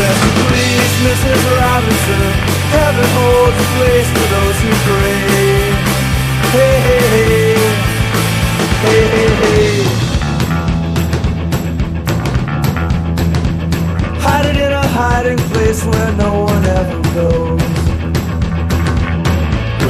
Rest in peace, Mrs. Robinson. Heaven holds a place for those who pray. Hey, hey, hey. Hey, hey, hey. Hide it in a hiding place where no one ever goes.